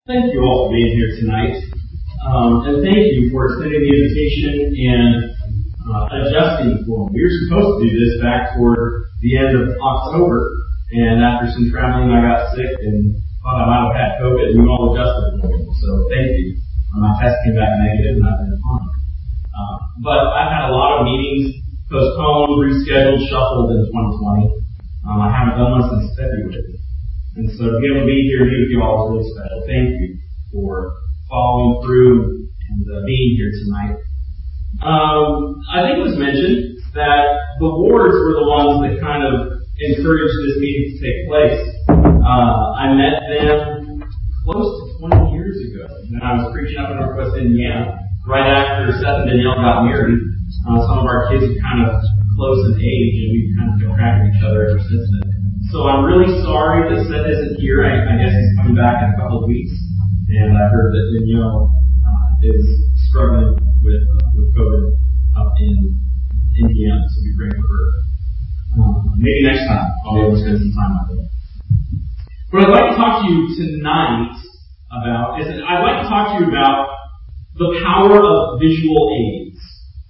Thank you all for being here tonight. And thank you for extending the invitation and adjusting for me. We were supposed to do this back toward the end of October, and after some traveling, I got sick and thought I might have had COVID, and we all adjusted for me. So thank you. My test came back negative, and I've been fine. But I've had a lot of meetings postponed, rescheduled, shuffled in 2020. I haven't done one since February. And so to be able to be here and meet with you all is really special. Thank you for following through and being here tonight. I think it was mentioned that the wards were the ones that kind of encouraged this meeting to take place. I met them close to 20 years ago when I was preaching up in Northwest Indiana, right after Seth and Danielle got married. Some of our kids are kind of close in age, and we've kind of been tracking each other ever since then. So I'm really sorry that Seth isn't here. I guess he's coming back in a couple of weeks. And I heard that Danielle is struggling with COVID up in Indiana, so be praying for her. Maybe next time I'll be able to spend some time with her. What I'd like to talk to you tonight about is the power of visual aids.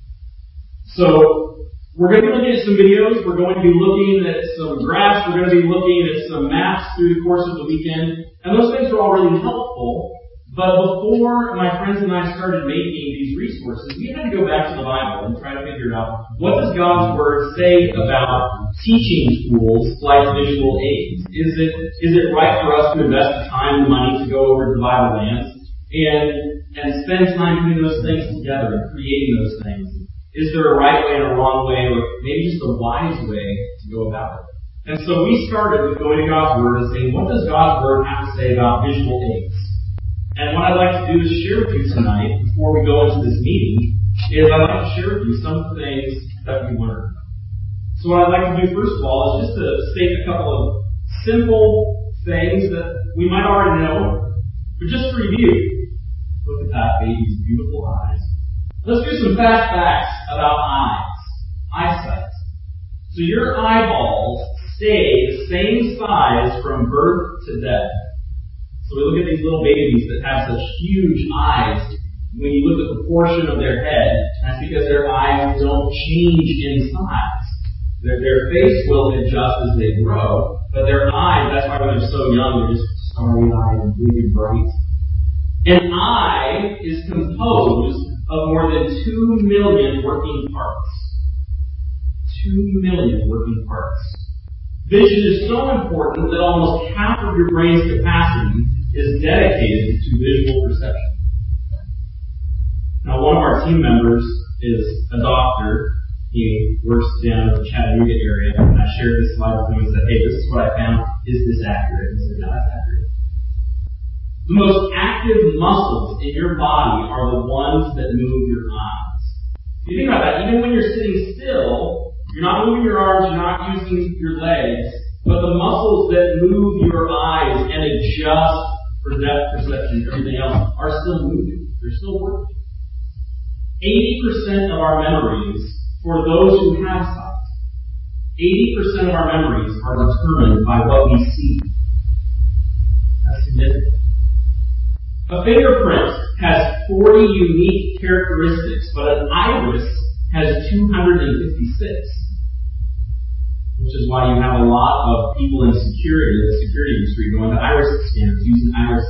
So we're going to be looking at some videos. We're going to be looking at some graphs. We're going to be looking at some maps through the course of the weekend. And those things are all really helpful. But before my friends and I started making these resources, we had to go back to the Bible and try to figure out what does God's Word say about teaching tools like visual aids. Is it right for us to invest the time and money to go over to the Bible lands and spend time putting those things together and creating those things? Is there a right way and a wrong way, or maybe just a wise way to go about it? And so we started with going to God's Word and saying, what does God's Word have to say about visual aids? And what I'd like to do is share with you tonight, before we go into this meeting, is I'd like to share with you some of the things that we learned. So what I'd like to do first of all is just to state a couple of simple things that we might already know, but just to review. Look at that baby's beautiful eyes. Let's do some fast facts about eyesight. So your eyeballs stay the same size from birth to death. So we look at these little babies that have such huge eyes. When you look at the portion of their head, that's because their eyes don't change in size. Their face will adjust as they grow, but their eyes, that's why when they're so young, they're just starry-eyed and really bright. An eye is composed of more than 2 million working parts. 2 million working parts. Vision is so important that almost half of your brain's capacity is dedicated to visual perception. Now, one of our team members is a doctor. He works down in the Chattanooga area, and I shared this slide with him and said, hey, this is what I found. Is this accurate? And he said, yeah, that's accurate. The most active muscles in your body are the ones that move your eyes. If you think about that, even when you're sitting still, you're not moving your arms, you're not using your legs, but the muscles that move your eyes and adjust for depth perception and everything else are still moving. They're still working. 80% of our memories, for those who have sight, 80% of our memories are determined by what we see. That's significant. A fingerprint has 40 unique characteristics, but an iris has 256. Which is why you have a lot of people in the security industry going to iris scanners, using iris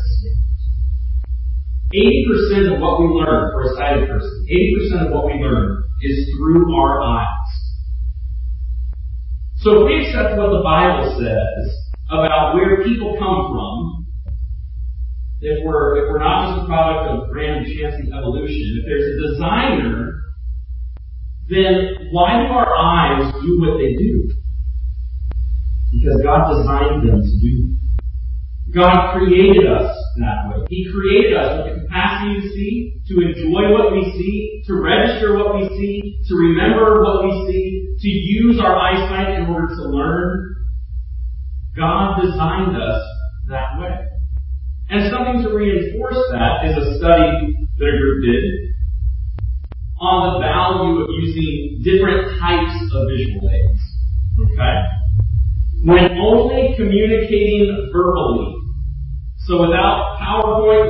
scanners. 80% of what we learn for a sighted person, 80% of what we learn is through our eyes. So if we accept what the Bible says about where people come from, if we're not just a product of random chancy evolution, if there's a designer, then why do our eyes do what they do? Because God designed them to do. God created us that way. He created us with the capacity to see, to enjoy what we see, to register what we see, to remember what we see, to use our eyesight in order to learn. God designed us that way. And something to reinforce that is a study that a group did on the value of using different types of visual aids. Okay? When only communicating verbally, so without PowerPoint,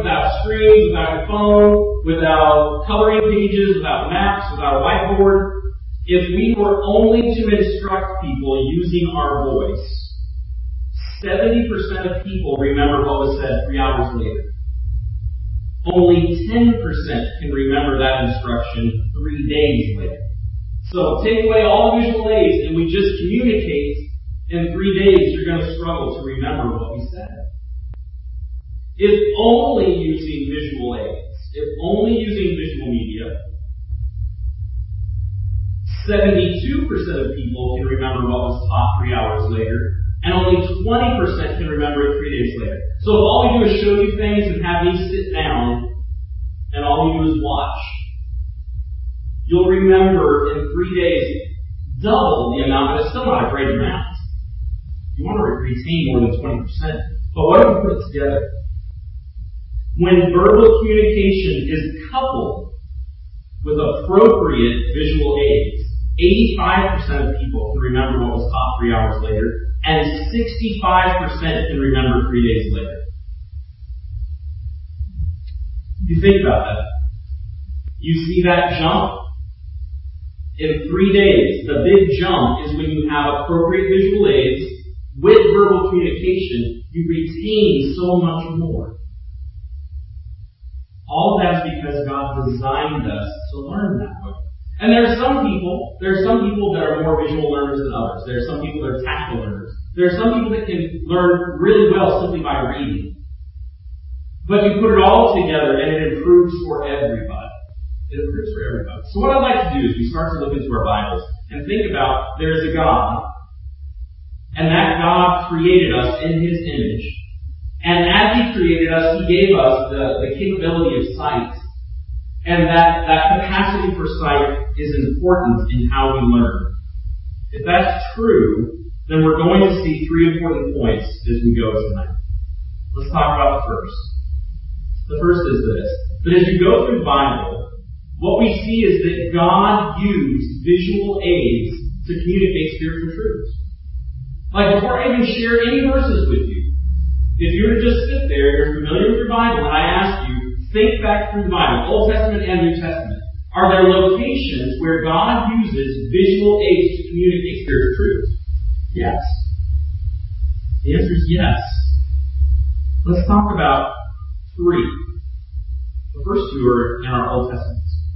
screens, without a phone, without coloring pages, without maps, without a whiteboard, if we were only to instruct people using our voice, 70% of people remember what was said 3 hours later. Only 10% can remember that instruction 3 days later. So take away all the visual aids and we just communicate. In 3 days, you're going to struggle to remember what we said. If only using visual aids, if only using visual media, 72% of people can remember what was taught 3 hours later, and only 20% can remember it 3 days later. So if all we do is show you things and have me sit down, and all we do is watch, you'll remember in 3 days double the amount, but it's still not a great amount. You want to retain more than 20%. But what if we put it together? When verbal communication is coupled with appropriate visual aids, 85% of people can remember what was taught 3 hours later, and 65% can remember 3 days later. You think about that. You see that jump? In 3 days, the big jump is when you have appropriate visual aids with verbal communication, you retain so much more. All of that is because God designed us to learn that way. And there are some people that are more visual learners than others. There are some people that are tactile learners. There are some people that can learn really well simply by reading. But you put it all together and it improves for everybody. It improves for everybody. So what I'd like to do is we start to look into our Bibles and think about there's a God, and that God created us in His image. And as He created us, He gave us the capability of sight. And that capacity for sight is important in how we learn. If that's true, then we're going to see 3 important points as we go tonight. Let's talk about the first. The first is this, that as you go through the Bible, what we see is that God used visual aids to communicate spiritual truths. Like before I even share any verses with you, if you were to just sit there, you're familiar with your Bible, and I ask you, think back through the Bible, Old Testament and New Testament. Are there locations where God uses visual aids to communicate spiritual truths? Yes. The answer is yes. Let's talk about 3. The first 2 are in our Old Testament.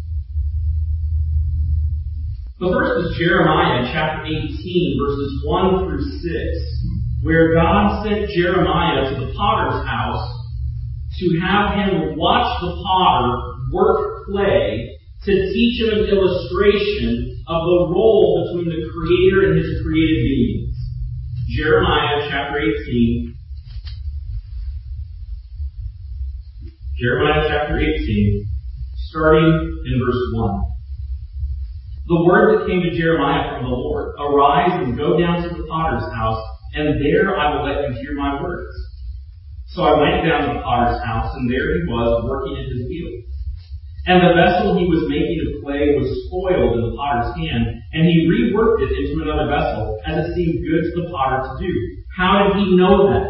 The first is Jeremiah chapter 18, verses 1 through 6, where God sent Jeremiah to the potter's house to have him watch the potter work clay to teach him an illustration of the role between the Creator and His created beings. Jeremiah chapter 18. Jeremiah chapter 18, starting in verse 1. The word that came to Jeremiah from the Lord, arise and go down to the potter's house, and there I will let you hear my words. So I went down to the potter's house, and there he was working at his wheel. And the vessel he was making of clay was spoiled in the potter's hand, and he reworked it into another vessel, as it seemed good to the potter to do. How did he know that?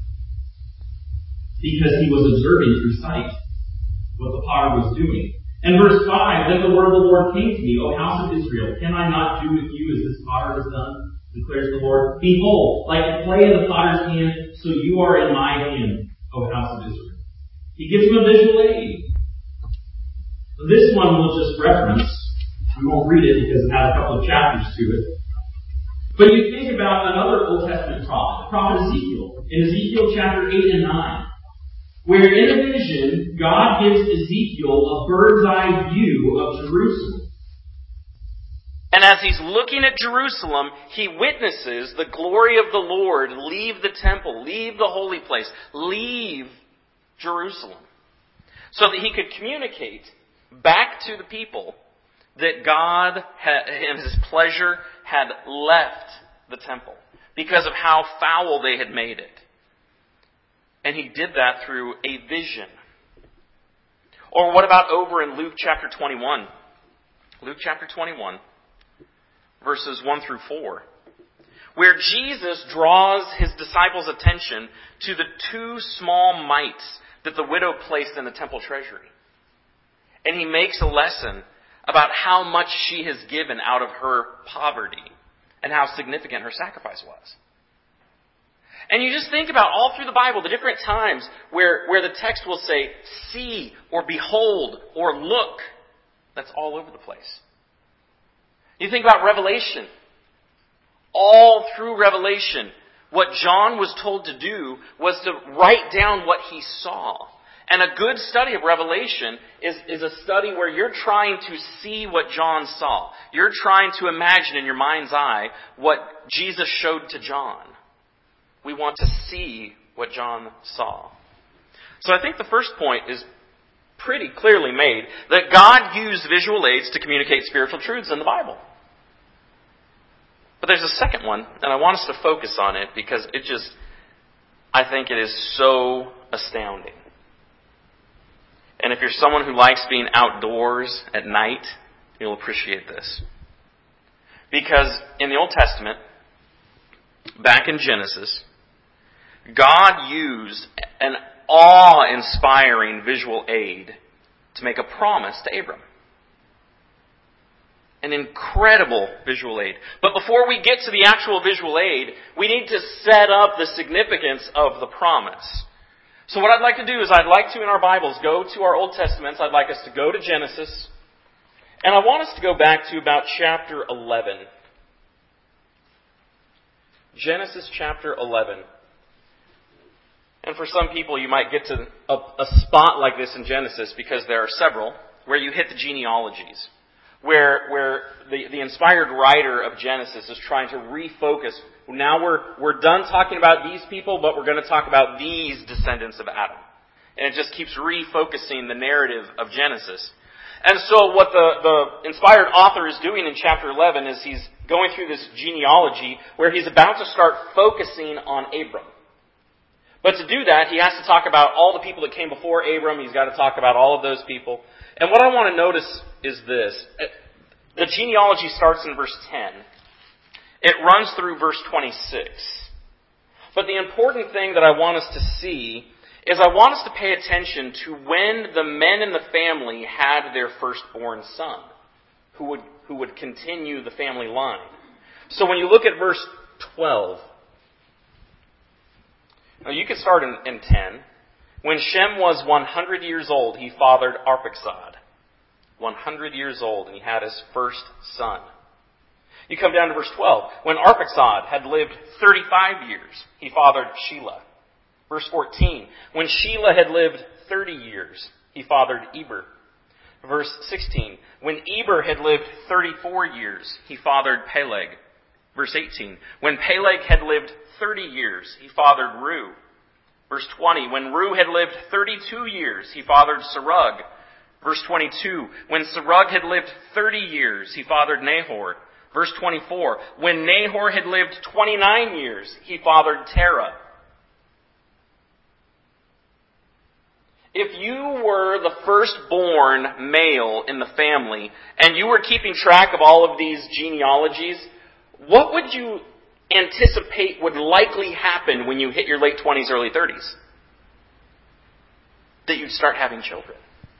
Because he was observing through sight what the potter was doing. And verse 5, then the word of the Lord came to me, O house of Israel, can I not do with you as this potter has done? Declares the Lord. Behold, like the clay in the potter's hand, so you are in my hand, O house of Israel. He gives him a visual aid. This one we'll just reference. We won't read it because it has a couple of chapters to it. But you think about another Old Testament prophet, the prophet Ezekiel, in Ezekiel chapter 8 and 9. Where in a vision, God gives Ezekiel a bird's eye view of Jerusalem. And as he's looking at Jerusalem, he witnesses the glory of the Lord leave the temple, leave the holy place, leave Jerusalem. So that he could communicate back to the people that God, in His pleasure, had left the temple because of how foul they had made it. And he did that through a vision. Or what about over in Luke chapter 21? Luke chapter 21, verses 1 through 4. Where Jesus draws His disciples' attention to the 2 small mites that the widow placed in the temple treasury. And he makes a lesson about how much she has given out of her poverty and how significant her sacrifice was. And you just think about all through the Bible, the different times where the text will say, see, or behold, or look. That's all over the place. You think about Revelation. All through Revelation, what John was told to do was to write down what he saw. And a good study of Revelation is a study where you're trying to see what John saw. You're trying to imagine in your mind's eye what Jesus showed to John. We want to see what John saw. So I think the first point is pretty clearly made, that God used visual aids to communicate spiritual truths in the Bible. But there's a second one, and I want us to focus on it because I think it is so astounding. And if you're someone who likes being outdoors at night, you'll appreciate this. Because in the Old Testament, back in Genesis, God used an awe-inspiring visual aid to make a promise to Abram. An incredible visual aid. But before we get to the actual visual aid, we need to set up the significance of the promise. So what I'd like to do is I'd like to, in our Bibles, go to our Old Testaments. I'd like us to go to Genesis. And I want us to go back to about chapter 11. Genesis chapter 11. And for some people, you might get to a spot like this in Genesis because there are several where you hit the genealogies. Where the inspired writer of Genesis is trying to refocus. Now we're done talking about these people, but we're going to talk about these descendants of Adam. And it just keeps refocusing the narrative of Genesis. And so what the inspired author is doing in chapter 11 is he's going through this genealogy where he's about to start focusing on Abram. But to do that, he has to talk about all the people that came before Abram. He's got to talk about all of those people. And what I want to notice is this. The genealogy starts in verse 10. It runs through verse 26. But the important thing that I want us to see is I want us to pay attention to when the men in the family had their firstborn son, who would continue the family line. So when you look at verse 12, now you can start in 10. When Shem was 100 years old, he fathered Arphaxad. 100 years old, and he had his first son. You come down to verse 12. When Arphaxad had lived 35 years, he fathered Shelah. Verse 14. When Shelah had lived 30 years, he fathered Eber. Verse 16. When Eber had lived 34 years, he fathered Peleg. Verse 18. When Peleg had lived 30 years, he fathered Reu. Verse 20. When Reu had lived 32 years, he fathered Serug. Verse 22. When Serug had lived 30 years, he fathered Nahor. Verse 24. When Nahor had lived 29 years, he fathered Terah. If you were the firstborn male in the family, and you were keeping track of all of these genealogies, what would you anticipate would likely happen when you hit your late 20s, early 30s? That you'd start having children.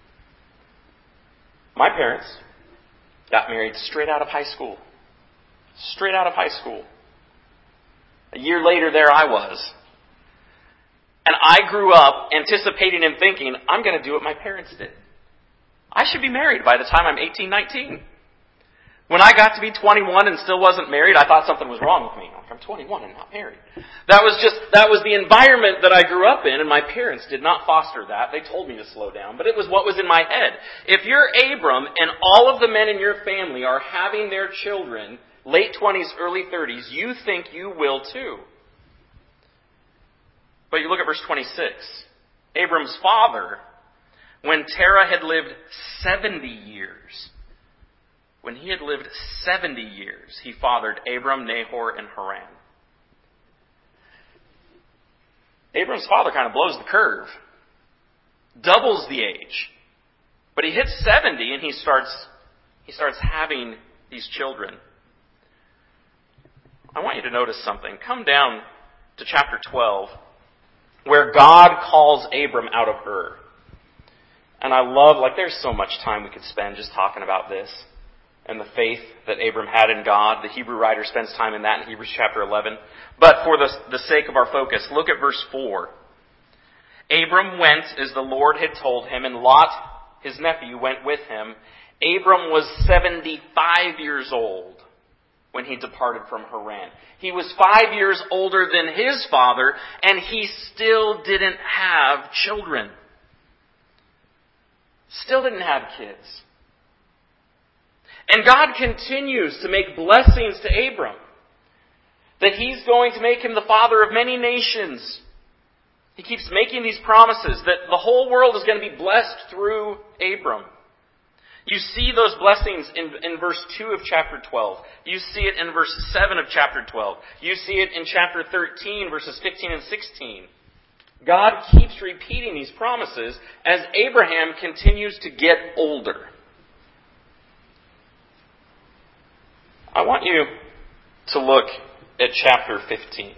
My parents got married straight out of high school. Straight out of high school. A year later, there I was. And I grew up anticipating and thinking, I'm going to do what my parents did. I should be married by the time I'm 18, 19. When I got to be 21 and still wasn't married, I thought something was wrong with me. Like, I'm 21 and not married. That was the environment that I grew up in, and my parents did not foster that. They told me to slow down, but it was what was in my head. If you're Abram and all of the men in your family are having their children late 20s, early 30s, you think you will too. But you look at verse 26. Abram's father, when Terah had lived 70 years, when he had lived 70 years, he fathered Abram, Nahor, and Haran. Abram's father kind of blows the curve. Doubles the age. But he hits 70 and he starts having these children. I want you to notice something. Come down to chapter 12. where God calls Abram out of Ur. And I love, there's so much time we could spend just talking about this and the faith that Abram had in God. The Hebrew writer spends time in that in Hebrews chapter 11. But for the sake of our focus, look at verse 4. Abram went as the Lord had told him, and Lot, his nephew, went with him. Abram was 75 years old when he departed from Haran. He was 5 years older than his father, and he still didn't have children. Still didn't have kids. And God continues to make blessings to Abram. That He's going to make him the father of many nations. He keeps making these promises that the whole world is going to be blessed through Abram. You see those blessings in verse 2 of chapter 12. You see it in verse 7 of chapter 12. You see it in chapter 13, verses 15 and 16. God keeps repeating these promises as Abraham continues to get older. I want you to look at chapter 15.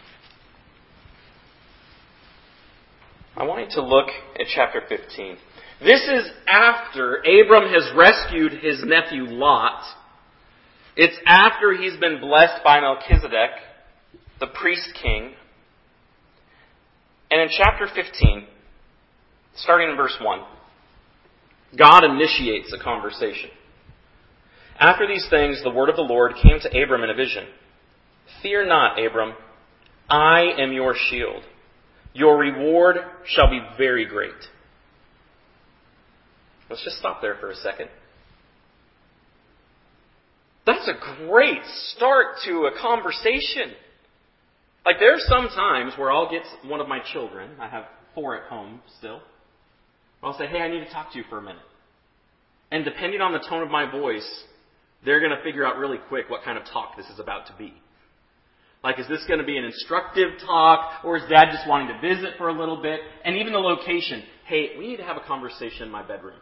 I want you to look at chapter 15. This is after Abram has rescued his nephew Lot. It's after he's been blessed by Melchizedek, the priest king. And in chapter 15, starting in verse 1, God initiates a conversation. After these things, the word of the Lord came to Abram in a vision. Fear not, Abram. I am your shield. Your reward shall be very great. Let's just stop there for a second. That's a great start to a conversation. There's some times where I'll get one of my children, I have 4 at home still, I'll say, hey, I need to talk to you for a minute. And depending on the tone of my voice, they're going to figure out really quick what kind of talk this is about to be. Is this going to be an instructive talk, or is Dad just wanting to visit for a little bit? And even the location. Hey, we need to have a conversation in my bedroom.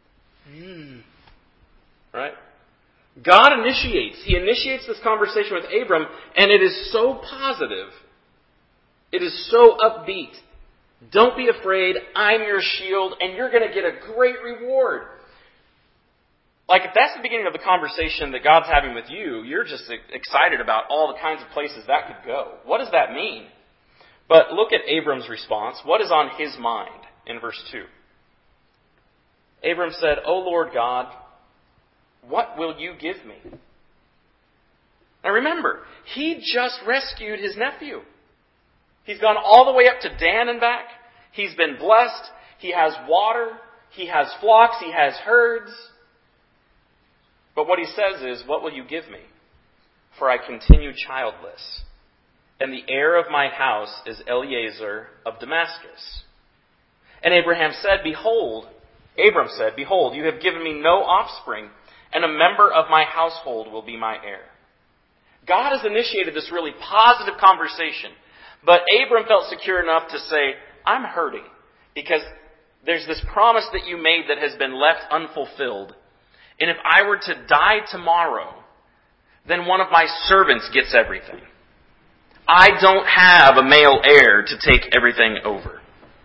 Right? God initiates. He initiates this conversation with Abram, and it is so positive. It is so upbeat. Don't be afraid. I'm your shield, and you're going to get a great reward. If that's the beginning of the conversation that God's having with you, you're just excited about all the kinds of places that could go. What does that mean? But look at Abram's response. What is on his mind in verse 2? Abram said, O Lord God, what will you give me? Now remember, he just rescued his nephew. He's gone all the way up to Dan and back. He's been blessed. He has water. He has flocks. He has herds. But what he says is, what will you give me? For I continue childless. And the heir of my house is Eliezer of Damascus. And Abram said, Behold, you have given me no offspring, and a member of my household will be my heir. God has initiated this really positive conversation. But Abram felt secure enough to say, I'm hurting because there's this promise that you made that has been left unfulfilled. And if I were to die tomorrow, then one of my servants gets everything. I don't have a male heir to take everything over.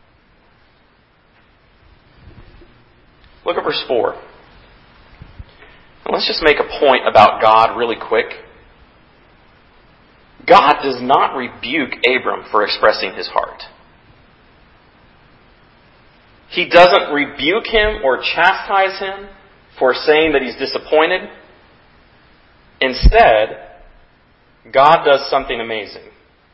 Look at verse 4. Let's just make a point about God really quick. God does not rebuke Abram for expressing his heart. He doesn't rebuke him or chastise him for saying that he's disappointed. Instead, God does something amazing.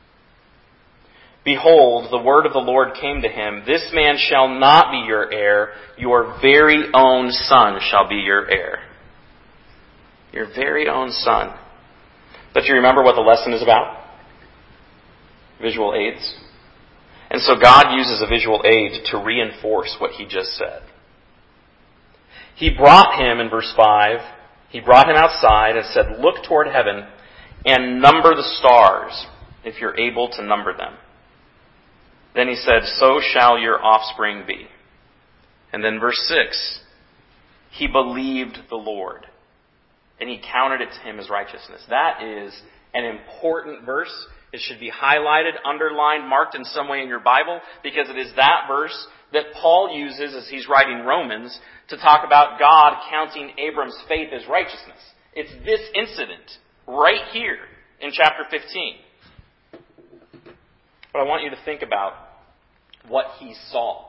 Behold, the word of the Lord came to him, This man shall not be your heir, your very own son shall be your heir. Your very own son. But you remember what the lesson is about? Visual aids. And so God uses a visual aid to reinforce what he just said. He brought him, in verse 5, he brought him outside and said, Look toward heaven and number the stars, if you're able to number them. Then he said, So shall your offspring be. And then verse 6, he believed the Lord, and he counted it to him as righteousness. That is an important verse. It should be highlighted, underlined, marked in some way in your Bible, because it is that verse that Paul uses as he's writing Romans to talk about God counting Abram's faith as righteousness. It's this incident right here in chapter 15. But I want you to think about what he saw.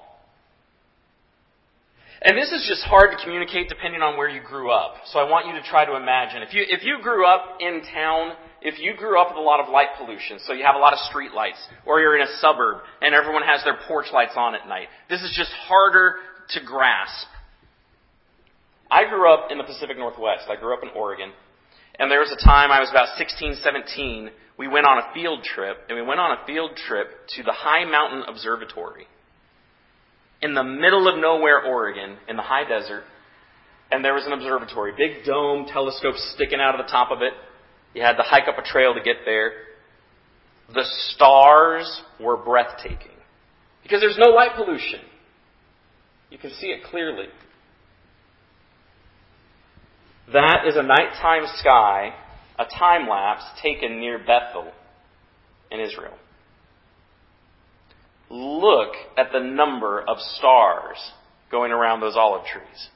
And this is just hard to communicate depending on where you grew up. So I want you to try to imagine. If you grew up in town, if you grew up with a lot of light pollution, so you have a lot of street lights, or you're in a suburb and everyone has their porch lights on at night, this is just harder to grasp. I grew up in the Pacific Northwest. I grew up in Oregon. And there was a time, I was about 16, 17, we went on a field trip, and we went on a field trip to the High Mountain Observatory in the middle of nowhere, Oregon, in the high desert. And there was an observatory, big dome, telescope sticking out of the top of it. You had to hike up a trail to get there. The stars were breathtaking because there's no light pollution. You can see it clearly. That is a nighttime sky, a time lapse taken near Bethel in Israel. Look at the number of stars going around those olive trees.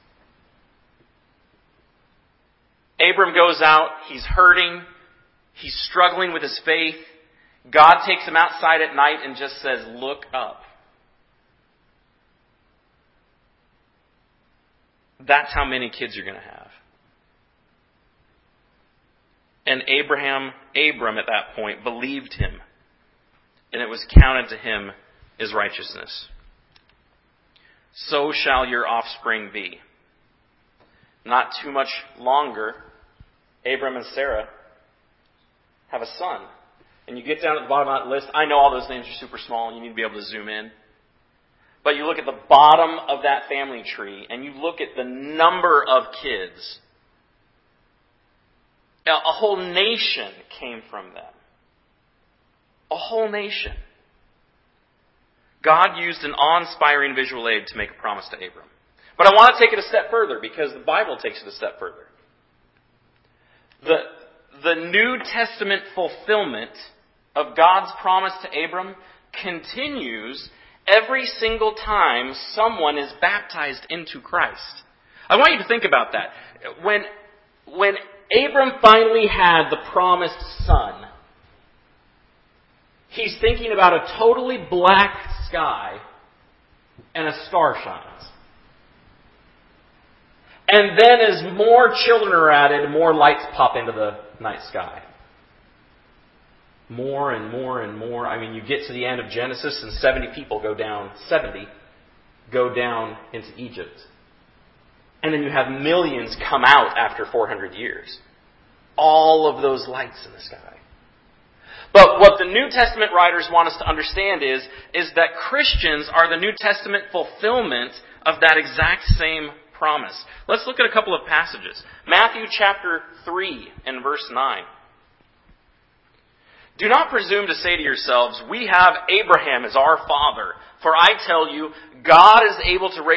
Abram goes out, he's hurting, he's struggling with his faith. God takes him outside at night and just says, look up. That's how many kids you're going to have. And Abram at that point believed him, and it was counted to him as righteousness. So shall your offspring be. Not too much longer, Abram and Sarah have a son. And you get down at the bottom of that list. I know all those names are super small and you need to be able to zoom in. But you look at the bottom of that family tree and you look at the number of kids. Now, a whole nation came from them. A whole nation. God used an awe-inspiring visual aid to make a promise to Abram. But I want to take it a step further because the Bible takes it a step further. The New Testament fulfillment of God's promise to Abram continues every single time someone is baptized into Christ. I want you to think about that. When Abram finally had the promised son, he's thinking about a totally black sky and a star shines. And then as more children are added, more lights pop into the night sky. More and more and more. I mean, you get to the end of Genesis and 70 go down into Egypt. And then you have millions come out after 400 years. All of those lights in the sky. But what the New Testament writers want us to understand is that Christians are the New Testament fulfillment of that exact same promise. Let's look at a couple of passages. Matthew chapter 3 and verse 9. Do not presume to say to yourselves, we have Abraham as our father. For I tell you, God is able from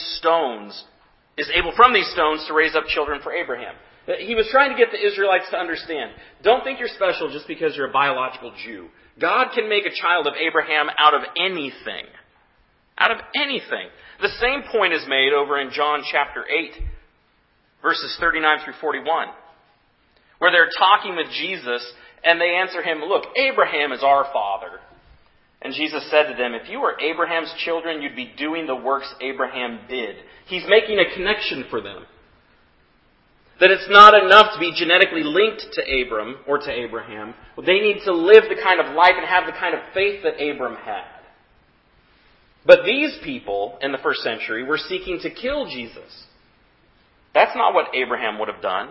these stones to raise up children for Abraham. He was trying to get the Israelites to understand, don't think you're special just because you're a biological Jew. God can make a child of Abraham out of anything. Out of anything. The same point is made over in John chapter 8, verses 39 through 41, where they're talking with Jesus and they answer him, look, Abraham is our father. And Jesus said to them, if you were Abraham's children, you'd be doing the works Abraham did. He's making a connection for them. That it's not enough to be genetically linked to Abram or to Abraham. They need to live the kind of life and have the kind of faith that Abram had. But these people in the first century were seeking to kill Jesus. That's not what Abraham would have done.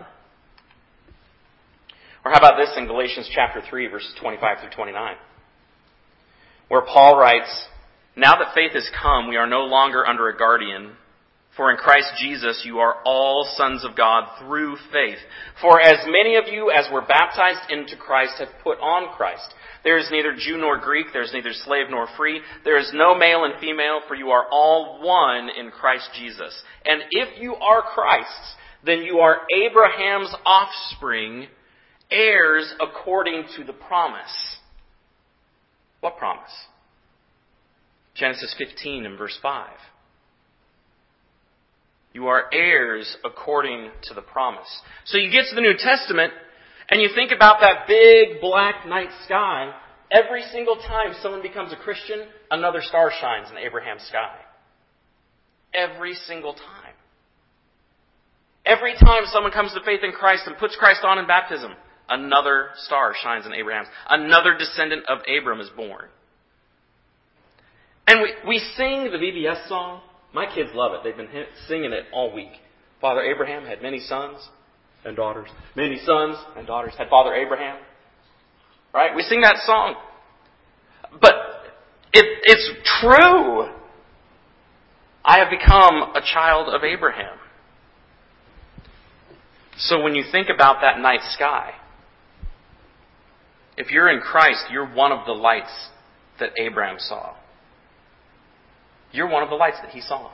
Or how about this in Galatians chapter 3, verses 25 through 29, where Paul writes, now that faith has come, we are no longer under a guardian. For in Christ Jesus you are all sons of God through faith. For as many of you as were baptized into Christ have put on Christ. There is neither Jew nor Greek, there is neither slave nor free. There is no male and female, for you are all one in Christ Jesus. And if you are Christ's, then you are Abraham's offspring, heirs according to the promise. What promise? Genesis 15 and verse 5. You are heirs according to the promise. So you get to the New Testament, and you think about that big black night sky. Every single time someone becomes a Christian, another star shines in Abraham's sky. Every single time. Every time someone comes to faith in Christ and puts Christ on in baptism, another star shines in Abraham's. Another descendant of Abram is born. And we sing the VBS song. My kids love it. They've been singing it all week. Father Abraham had many sons and daughters. Many sons and daughters had Father Abraham. Right? We sing that song. But it's true. I have become a child of Abraham. So when you think about that night sky, if you're in Christ, you're one of the lights that Abraham saw. You're one of the lights that he saw.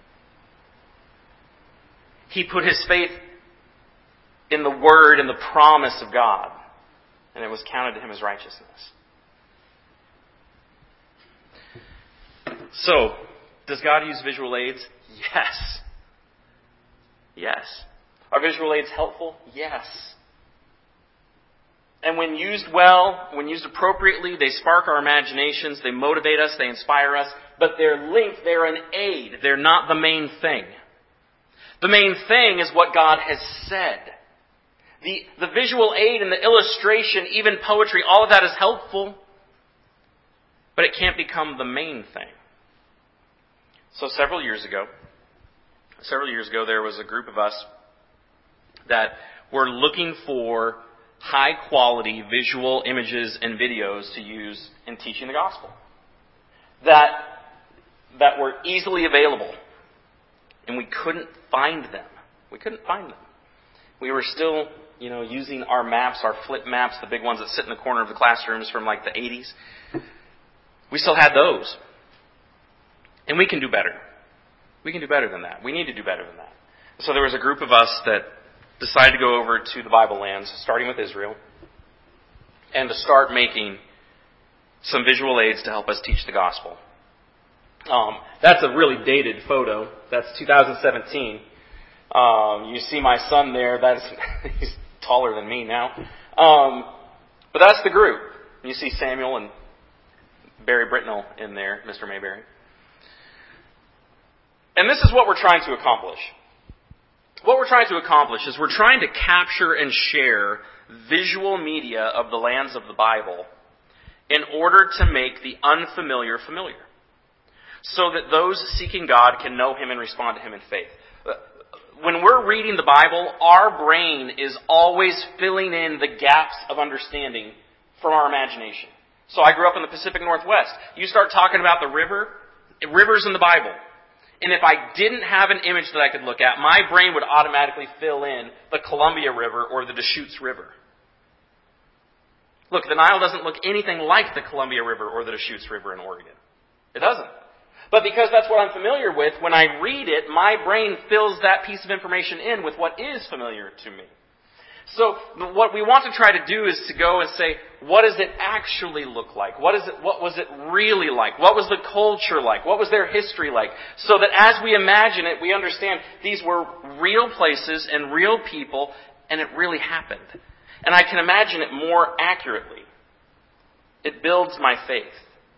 He put his faith in the word and the promise of God, and it was counted to him as righteousness. So, does God use visual aids? Yes. Yes. Are visual aids helpful? Yes. And when used well, when used appropriately, they spark our imaginations, they motivate us, they inspire us, but they're linked, they're an aid, they're not the main thing. The main thing is what God has said. The visual aid and the illustration, even poetry, all of that is helpful, but it can't become the main thing. So several years ago, there was a group of us that were looking for high-quality visual images and videos to use in teaching the gospel that were easily available, and we couldn't find them. We were still, using our maps, our flip maps, the big ones that sit in the corner of the classrooms from like the 80s. We still had those, and we can do better. We can do better than that. We need to do better than that. So there was a group of us that decided to go over to the Bible lands, starting with Israel, and to start making some visual aids to help us teach the gospel. That's a really dated photo. That's 2017. You see my son there. He's taller than me now. But that's the group. You see Samuel and Barry Britnell in there, Mr. Mayberry. And this is what we're trying to accomplish. What we're trying to accomplish is we're trying to capture and share visual media of the lands of the Bible in order to make the unfamiliar familiar, so that those seeking God can know Him and respond to Him in faith. When we're reading the Bible, our brain is always filling in the gaps of understanding from our imagination. So I grew up in the Pacific Northwest. You start talking about the rivers in the Bible. And if I didn't have an image that I could look at, my brain would automatically fill in the Columbia River or the Deschutes River. Look, the Nile doesn't look anything like the Columbia River or the Deschutes River in Oregon. It doesn't. But because that's what I'm familiar with, when I read it, my brain fills that piece of information in with what is familiar to me. So what we want to try to do is to go and say, what does it actually look like? What was it really like? What was the culture like? What was their history like? So that as we imagine it, we understand these were real places and real people, and it really happened. And I can imagine it more accurately. It builds my faith.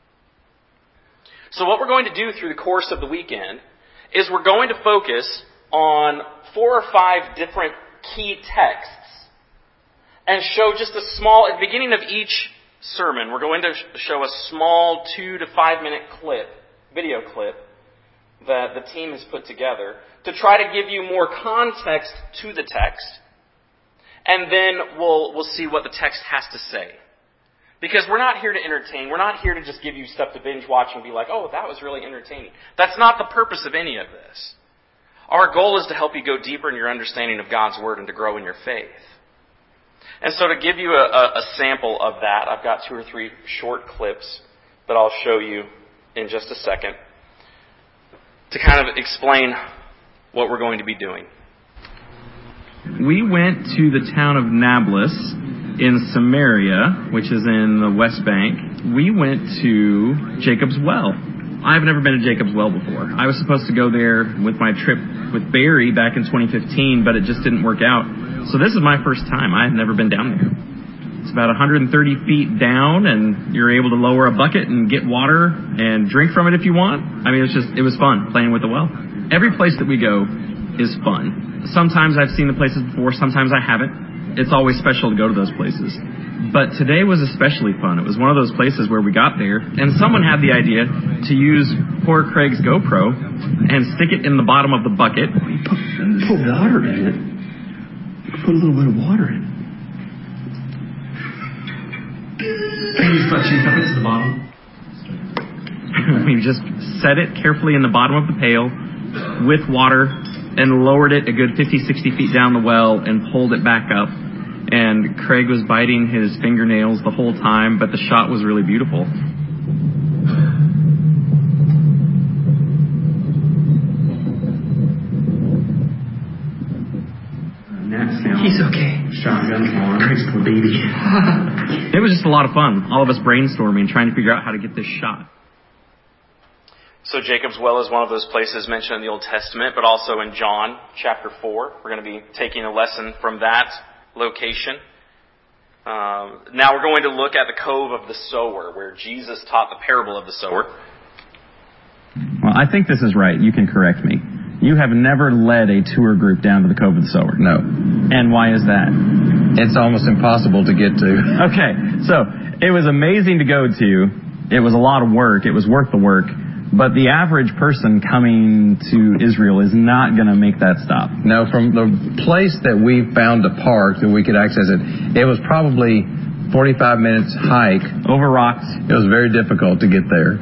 So what we're going to do through the course of the weekend is we're going to focus on 4 or 5 different key texts and show just a small, at the beginning of each sermon, we're going to show a small 2 to 5 minute video clip that the team has put together to try to give you more context to the text, and then we'll see what the text has to say. Because we're not here to entertain. We're not here to just give you stuff to binge watch and be like, oh, that was really entertaining. That's not the purpose of any of this. Our goal is to help you go deeper in your understanding of God's Word and to grow in your faith. And so to give you a sample of that, I've got 2 or 3 short clips that I'll show you in just a second to kind of explain what we're going to be doing. We went to the town of Nablus in Samaria, which is in the West Bank, we went to Jacob's Well. I've never been to Jacob's Well before. I was supposed to go there with my trip with Barry back in 2015, but it just didn't work out. So this is my first time. I have never been down there. It's about 130 feet down, and you're able to lower a bucket and get water and drink from it if you want. I mean, it was fun playing with the well. Every place that we go is fun. Sometimes I've seen the places before, sometimes I haven't. It's always special to go to those places. But today was especially fun. It was one of those places where we got there, and someone had the idea to use poor Craig's GoPro and stick it in the bottom of the bucket. Put water in it. Put a little bit of water in it. He's touching up to the bottom. We just set it carefully in the bottom of the pail with water and lowered it a good 50, 60 feet down the well and pulled it back up. And Craig was biting his fingernails the whole time, but the shot was really beautiful. He's okay. Shotgun on. Craig's poor baby. It was just a lot of fun. All of us brainstorming, trying to figure out how to get this shot. So Jacob's Well is one of those places mentioned in the Old Testament, but also in John chapter 4. We're going to be taking a lesson from that location. Now we're going to look at the Cove of the Sower, where Jesus taught the parable of the sower. Well, I think this is right. You can correct me. You have never led a tour group down to the Cove of the Sower. No. And why is that? It's almost impossible to get to. Okay, so it was amazing to go to. It was a lot of work. It was worth the work. But the average person coming to Israel is not going to make that stop. No, from the place that we found to park that we could access it, it was probably 45 minutes hike. Over rocks. It was very difficult to get there.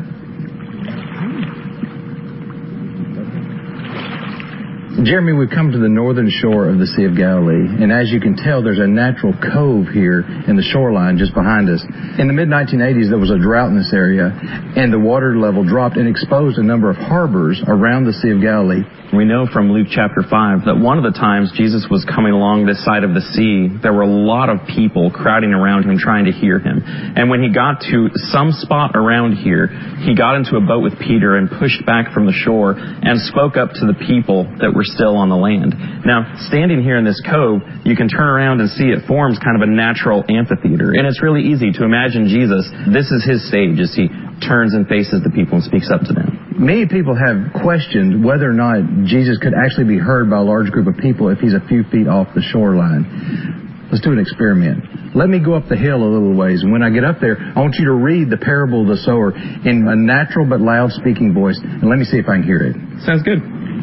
Jeremy, we've come to the northern shore of the Sea of Galilee, and as you can tell, there's a natural cove here in the shoreline just behind us. In the mid-1980s, there was a drought in this area, and the water level dropped and exposed a number of harbors around the Sea of Galilee. We know from Luke chapter 5 that one of the times Jesus was coming along this side of the sea, there were a lot of people crowding around him trying to hear him. And when he got to some spot around here, he got into a boat with Peter and pushed back from the shore and spoke up to the people that were still on the land. Now, standing here in this cove, you can turn around and see it forms kind of a natural amphitheater. And it's really easy to imagine Jesus. This is his stage as he turns and faces the people and speaks up to them. Many people have questioned whether or not Jesus could actually be heard by a large group of people if he's a few feet off the shoreline. Let's do an experiment. Let me go up the hill a little ways, and when I get up there, I want you to read the parable of the sower in a natural but loud speaking voice, and let me see if I can hear it. Sounds good.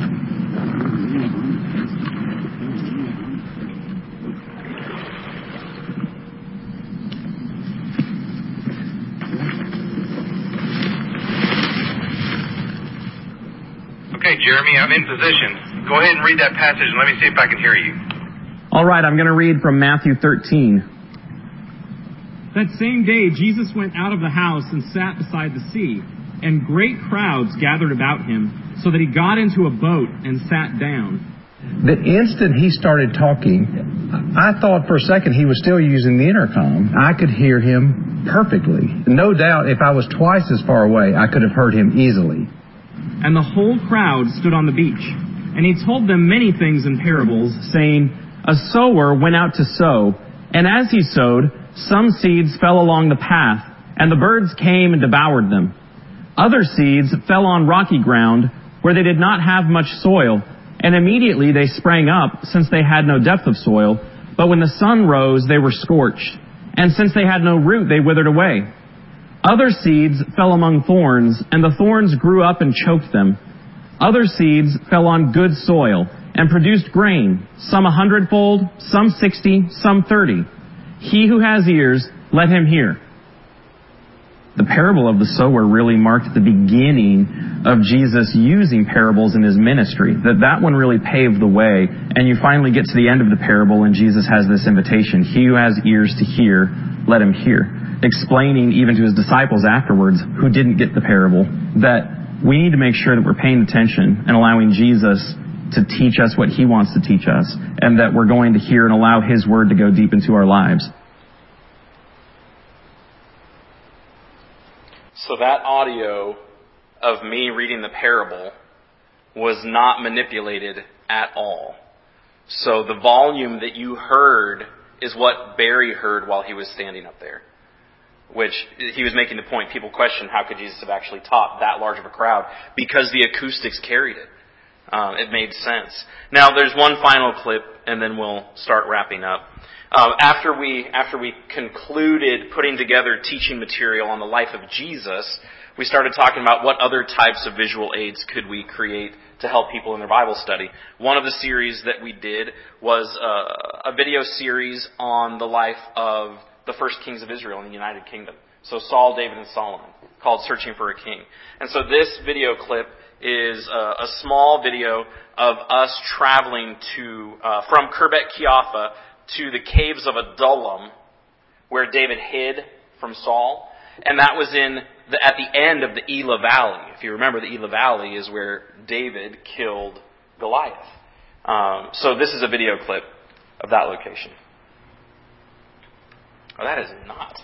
Okay, Jeremy, I'm in position. Go ahead and read that passage and let me see if I can hear you. All right, I'm going to read from Matthew 13. That same day, Jesus went out of the house and sat beside the sea, and great crowds gathered about him, so that he got into a boat and sat down. The instant he started talking, I thought for a second he was still using the intercom. I could hear him perfectly. No doubt if I was twice as far away, I could have heard him easily. And the whole crowd stood on the beach. And he told them many things in parables, saying, A sower went out to sow, and as he sowed, some seeds fell along the path, and the birds came and devoured them. Other seeds fell on rocky ground, where they did not have much soil, and immediately they sprang up, since they had no depth of soil. But when the sun rose, they were scorched, and since they had no root, they withered away. Other seeds fell among thorns, and the thorns grew up and choked them. Other seeds fell on good soil, and produced grain, some 100-fold, some 60, some 30. He who has ears, let him hear. The parable of the sower really marked the beginning of Jesus using parables in his ministry. That one really paved the way, and you finally get to the end of the parable, and Jesus has this invitation. He who has ears to hear, let him hear. Explaining even to his disciples afterwards, who didn't get the parable, that we need to make sure that we're paying attention and allowing Jesus to teach us what he wants to teach us, and that we're going to hear and allow his word to go deep into our lives. So that audio of me reading the parable was not manipulated at all. So the volume that you heard is what Barry heard while he was standing up there. Which he was making the point, people question how could Jesus have actually taught that large of a crowd? Because the acoustics carried it. It made sense. Now there's one final clip and then we'll start wrapping up. After we concluded putting together teaching material on the life of Jesus, we started talking about what other types of visual aids could we create to help people in their Bible study. One of the series that we did was a video series on the life of the first kings of Israel in the United Kingdom. So Saul, David, and Solomon, called Searching for a King. And so this video clip is a small video of us traveling from Khirbet Kiafa to the caves of Adullam, where David hid from Saul. And that was at the end of the Elah Valley. If you remember, the Elah Valley is where David killed Goliath. So this is a video clip of that location. Oh, that is not.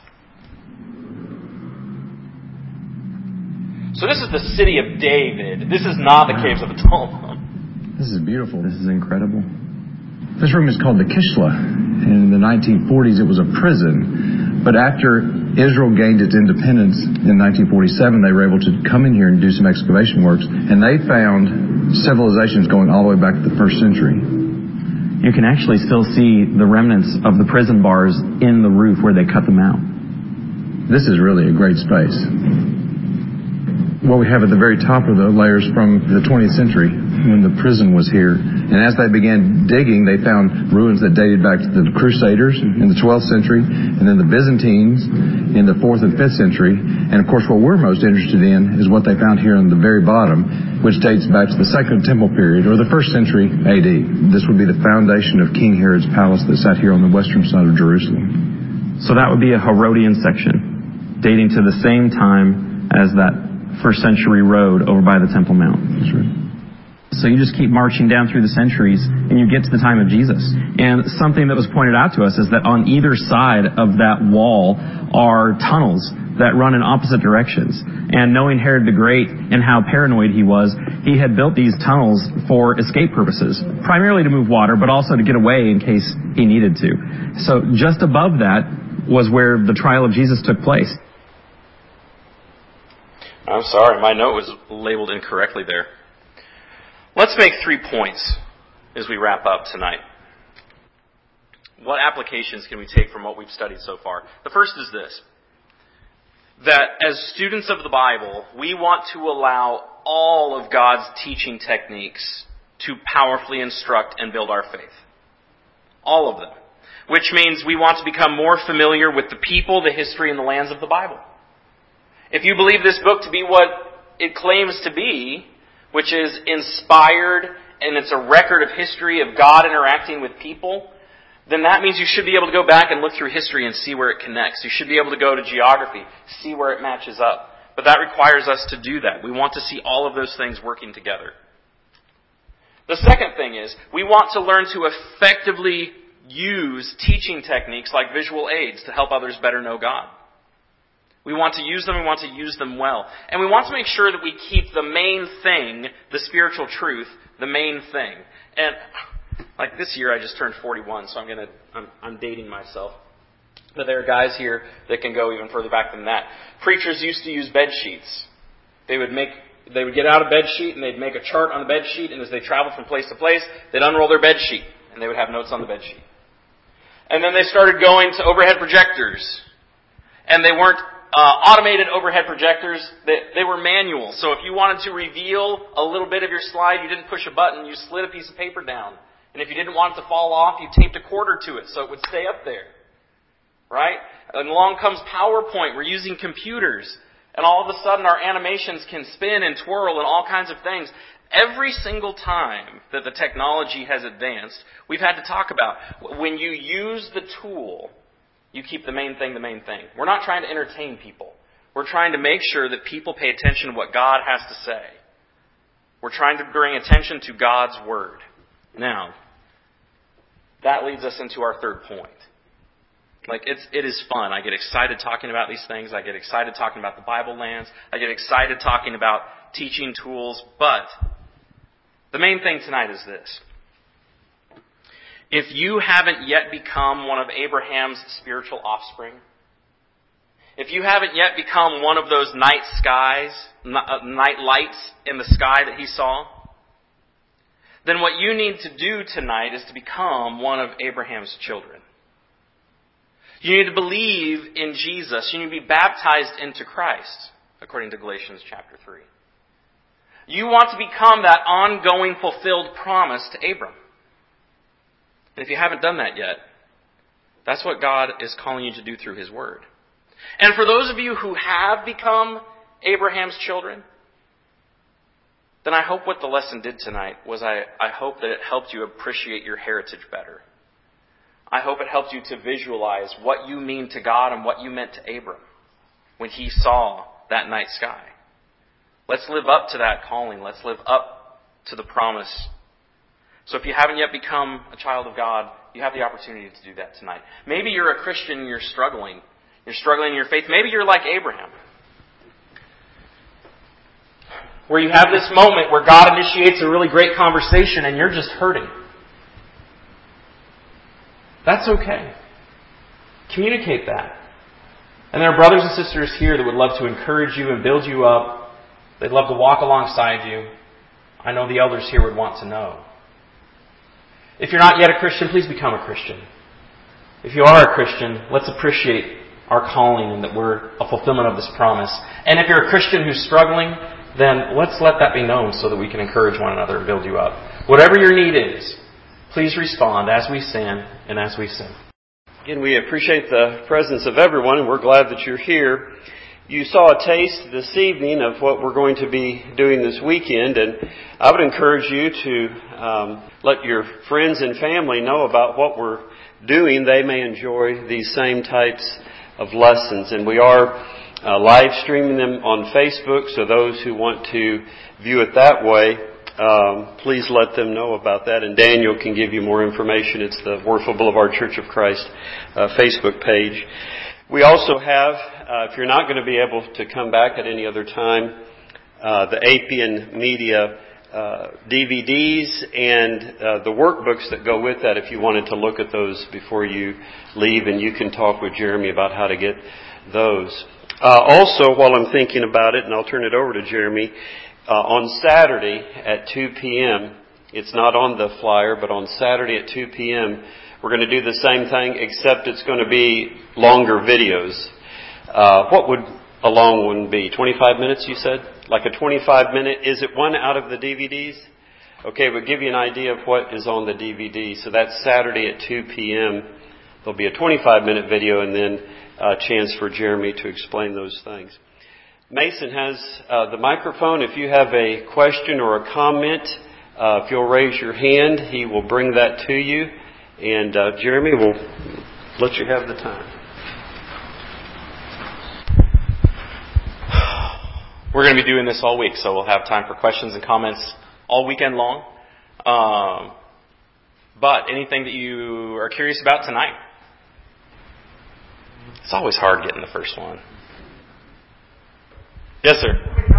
So this is the city of David. This is not the caves of Adullam. This is beautiful. This is incredible. This room is called the Kishla. In the 1940s, it was a prison. But after Israel gained its independence in 1947, they were able to come in here and do some excavation works. And they found civilizations going all the way back to the 1st century. You can actually still see the remnants of the prison bars in the roof where they cut them out. This is really a great space. What we have at the very top of the layers from the 20th century, when the prison was here. And as they began digging, they found ruins that dated back to the Crusaders in the 12th century, and then the Byzantines in the 4th and 5th century. And of course, what we're most interested in is what they found here on the very bottom, which dates back to the Second Temple period, or the 1st century AD. This would be the foundation of King Herod's palace that sat here on the western side of Jerusalem. So that would be a Herodian section, dating to the same time as that 1st century road over by the Temple Mount. That's right. So you just keep marching down through the centuries and you get to the time of Jesus. And something that was pointed out to us is that on either side of that wall are tunnels that run in opposite directions. And knowing Herod the Great and how paranoid he was, he had built these tunnels for escape purposes, primarily to move water, but also to get away in case he needed to. So just above that was where the trial of Jesus took place. I'm sorry, my note was labeled incorrectly there. Let's make 3 points as we wrap up tonight. What applications can we take from what we've studied so far? The first is this: that as students of the Bible, we want to allow all of God's teaching techniques to powerfully instruct and build our faith. All of them. Which means we want to become more familiar with the people, the history, and the lands of the Bible. If you believe this book to be what it claims to be, which is inspired and it's a record of history of God interacting with people, then that means you should be able to go back and look through history and see where it connects. You should be able to go to geography, see where it matches up. But that requires us to do that. We want to see all of those things working together. The second thing is, we want to learn to effectively use teaching techniques like visual aids to help others better know God. We want to use them, we want to use them well. And we want to make sure that we keep the main thing, the spiritual truth, the main thing. And like this year I just turned 41, so I'm dating myself. But there are guys here that can go even further back than that. Preachers used to use bed sheets. They would get out a bed sheet and they'd make a chart on the bed sheet, and as they traveled from place to place, they'd unroll their bed sheet and they would have notes on the bed sheet. And then they started going to overhead projectors. And they weren't automated overhead projectors, they were manual. So if you wanted to reveal a little bit of your slide, you didn't push a button, you slid a piece of paper down. And if you didn't want it to fall off, you taped a quarter to it so it would stay up there. Right? And along comes PowerPoint. We're using computers. And all of a sudden our animations can spin and twirl and all kinds of things. Every single time that the technology has advanced, we've had to talk about when you use the tool, you keep the main thing the main thing. We're not trying to entertain people. We're trying to make sure that people pay attention to what God has to say. We're trying to bring attention to God's Word. Now, that leads us into our third point. Like, it is fun. I get excited talking about these things. I get excited talking about the Bible lands. I get excited talking about teaching tools. But the main thing tonight is this. If you haven't yet become one of Abraham's spiritual offspring, if you haven't yet become one of those night lights in the sky that he saw, then what you need to do tonight is to become one of Abraham's children. You need to believe in Jesus. You need to be baptized into Christ, according to Galatians chapter 3. You want to become that ongoing fulfilled promise to Abram. And if you haven't done that yet, that's what God is calling you to do through His Word. And for those of you who have become Abraham's children, then I hope what the lesson did tonight was I hope that it helped you appreciate your heritage better. I hope it helped you to visualize what you mean to God and what you meant to Abram when he saw that night sky. Let's live up to that calling. Let's live up to the promise. So if you haven't yet become a child of God, you have the opportunity to do that tonight. Maybe you're a Christian and you're struggling. You're struggling in your faith. Maybe you're like Abraham, where you have this moment where God initiates a really great conversation and you're just hurting. That's okay. Communicate that. And there are brothers and sisters here that would love to encourage you and build you up. They'd love to walk alongside you. I know the elders here would want to know. If you're not yet a Christian, please become a Christian. If you are a Christian, let's appreciate our calling and that we're a fulfillment of this promise. And if you're a Christian who's struggling, then let's let that be known so that we can encourage one another and build you up. Whatever your need is, please respond as we stand and as we sing. Again, we appreciate the presence of everyone, and we're glad that you're here. You saw a taste this evening of what we're going to be doing this weekend, and I would encourage you to let your friends and family know about what we're doing. They may enjoy these same types of lessons, and we are live streaming them on Facebook, so those who want to view it that way, please let them know about that, and Daniel can give you more information. It's the Warford Boulevard Church of Christ Facebook page. We also have, if you're not going to be able to come back at any other time, the Apian Media DVDs and the workbooks that go with that if you wanted to look at those before you leave, and you can talk with Jeremy about how to get those. Also, while I'm thinking about it, and I'll turn it over to Jeremy, on Saturday at 2 p.m., it's not on the flyer, but on Saturday at 2 p.m., we're going to do the same thing, except it's going to be longer videos. What would a long one be? 25 minutes, you said? Like a 25-minute? Is it one out of the DVDs? Okay, we'll give you an idea of what is on the DVD. So that's Saturday at 2 p.m. There'll be a 25-minute video and then a chance for Jeremy to explain those things. Mason has the microphone. If you have a question or a comment, if you'll raise your hand, he will bring that to you. And Jeremy will let you have the time. We're going to be doing this all week, so we'll have time for questions and comments all weekend long. But anything that you are curious about tonight? It's always hard getting the first one. Yes, sir.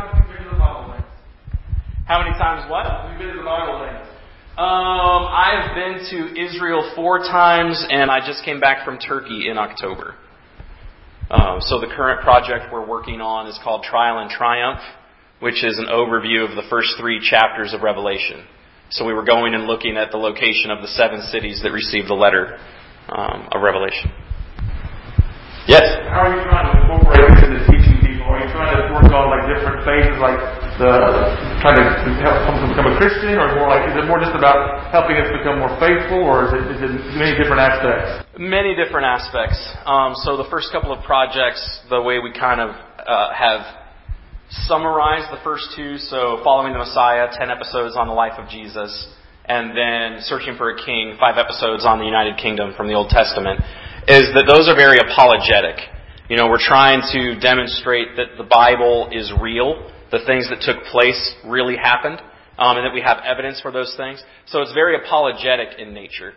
How many times what? Have you been to the Bible Land? I have been to Israel 4 times, and I just came back from Turkey in October. So the current project we're working on is called Trial and Triumph, which is an overview of the first 3 chapters of Revelation. So we were going and looking at the location of the 7 cities that received the letter of Revelation. Yes? How are you trying to incorporate this into teaching people? Are you trying to work on like different phases, like trying to help someone become a Christian, or is it more just about helping us become more faithful, or is it many different aspects? Many different aspects. So the first couple of projects, the way we kind of have summarized the first 2, so Following the Messiah, 10 episodes on the life of Jesus, and then Searching for a King, 5 episodes on the United Kingdom from the Old Testament, is that those are very apologetic. You know, we're trying to demonstrate that the Bible is real, the things that took place really happened, and that we have evidence for those things. So it's very apologetic in nature.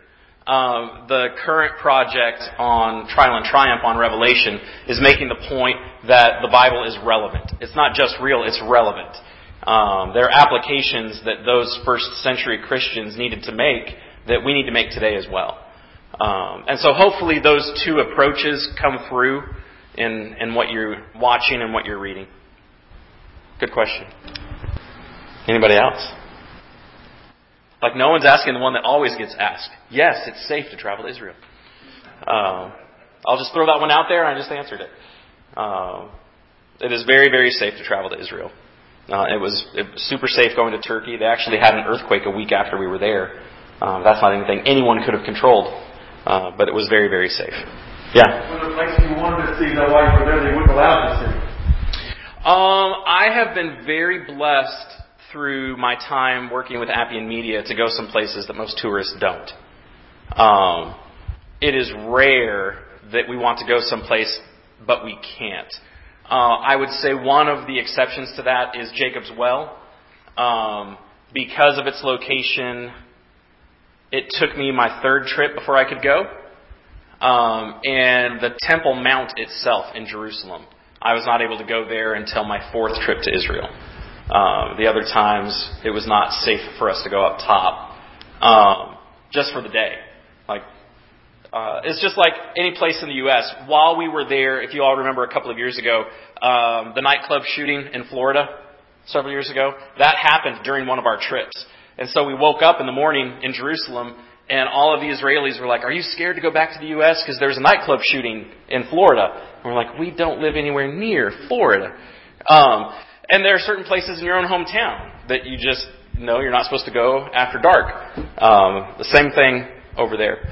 The current project on Trial and Triumph on Revelation is making the point that the Bible is relevant. It's not just real, it's relevant. There are applications that those first century Christians needed to make that we need to make today as well. And so hopefully those two approaches come through in what you're watching and what you're reading. Good question. Anybody else? Like, no one's asking the one that always gets asked. Yes, it's safe to travel to Israel. I'll just throw that one out there. I just answered it. It is very, very safe to travel to Israel. It was super safe going to Turkey. They actually had an earthquake a week after we were there. That's not anything anyone could have controlled. But it was very, very safe. Yeah? Was there places you wanted to see that while you were there they wouldn't allow you to see? I have been very blessed through my time working with Appian Media to go some places that most tourists don't. It is rare that we want to go someplace, but we can't. I would say one of the exceptions to that is Jacob's Well. Because of its location, it took me my third trip before I could go. And the Temple Mount itself in Jerusalem, I was not able to go there until my fourth trip to Israel. The other times, it was not safe for us to go up top, just for the day. It's just like any place in the U.S. While we were there, if you all remember a couple of years ago, the nightclub shooting in Florida several years ago, that happened during one of our trips. And so we woke up in the morning in Jerusalem, and all of the Israelis were like, "Are you scared to go back to the U.S. because there's a nightclub shooting in Florida?" And we're like, "We don't live anywhere near Florida." And there are certain places in your own hometown that you just know you're not supposed to go after dark. The same thing over there.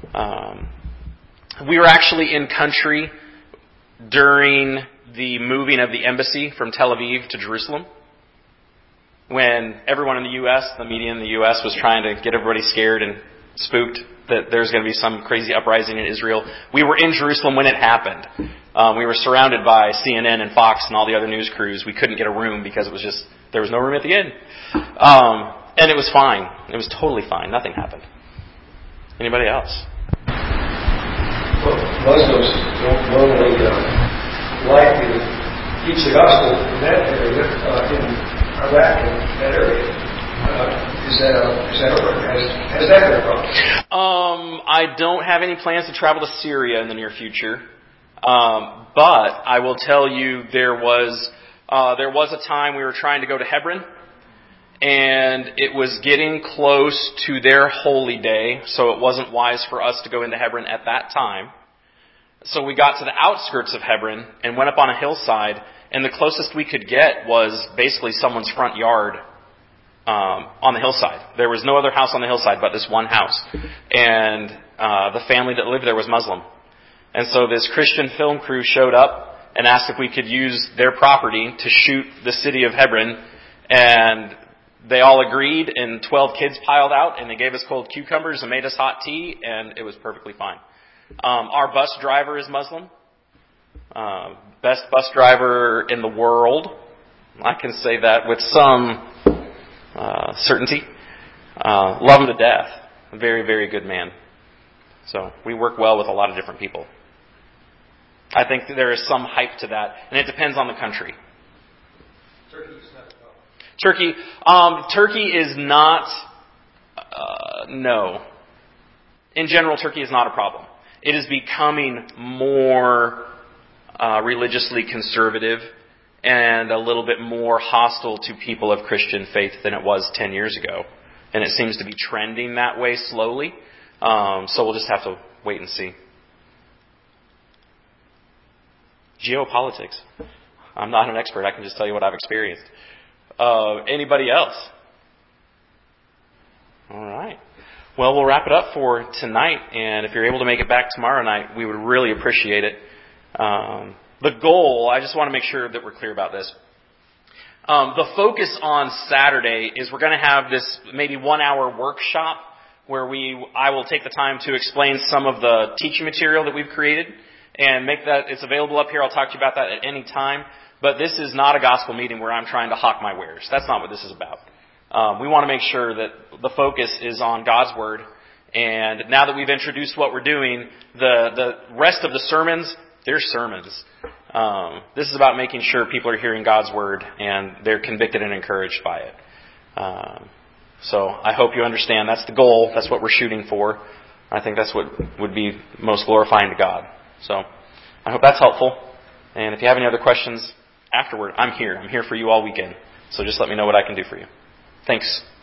We were actually in country during the moving of the embassy from Tel Aviv to Jerusalem, when everyone in the U.S., the media in the U.S., was trying to get everybody scared and spooked that there's going to be some crazy uprising in Israel. We were in Jerusalem when it happened. We were surrounded by CNN and Fox and all the other news crews. We couldn't get a room because there was no room at the inn. And it was fine. It was totally fine. Nothing happened. Anybody else? Well, Muslims don't normally like to teach the gospel in that area, in Iraq and that area. Is that over? Has that been a problem? I don't have any plans to travel to Syria in the near future. But I will tell you there was a time we were trying to go to Hebron, and it was getting close to their holy day, so it wasn't wise for us to go into Hebron at that time. So we got to the outskirts of Hebron and went up on a hillside, and the closest we could get was basically someone's front yard on the hillside. There was no other house on the hillside but this one house. And the family that lived there was Muslim. And so this Christian film crew showed up and asked if we could use their property to shoot the city of Hebron. And they all agreed, and 12 kids piled out, and they gave us cold cucumbers and made us hot tea, and it was perfectly fine. Our bus driver is Muslim. Best bus driver in the world. I can say that with some certainty. Love him to death. A very, very good man. So we work well with a lot of different people. I think there is some hype to that, and it depends on the country. Turkey is not, no. In general, Turkey is not a problem. It is becoming more religiously conservative and a little bit more hostile to people of Christian faith than it was 10 years ago. And it seems to be trending that way slowly. So we'll just have to wait and see. Geopolitics. I'm not an expert. I can just tell you what I've experienced. Anybody else? All right. Well, we'll wrap it up for tonight. And if you're able to make it back tomorrow night, we would really appreciate it. The goal, I just want to make sure that we're clear about this. The focus on Saturday is we're going to have this maybe 1 hour workshop where I will take the time to explain some of the teaching material that we've created and make that, it's available up here. I'll talk to you about that at any time. But this is not a gospel meeting where I'm trying to hawk my wares. That's not what this is about. We want to make sure that the focus is on God's Word And now that we've introduced what we're doing, the rest of the sermons, they're sermons. This is about making sure people are hearing God's Word and they're convicted and encouraged by it. So I hope you understand that's the goal. That's what we're shooting for. I think that's what would be most glorifying to God. So I hope that's helpful. And if you have any other questions afterward, I'm here. I'm here for you all weekend. So just let me know what I can do for you. Thanks.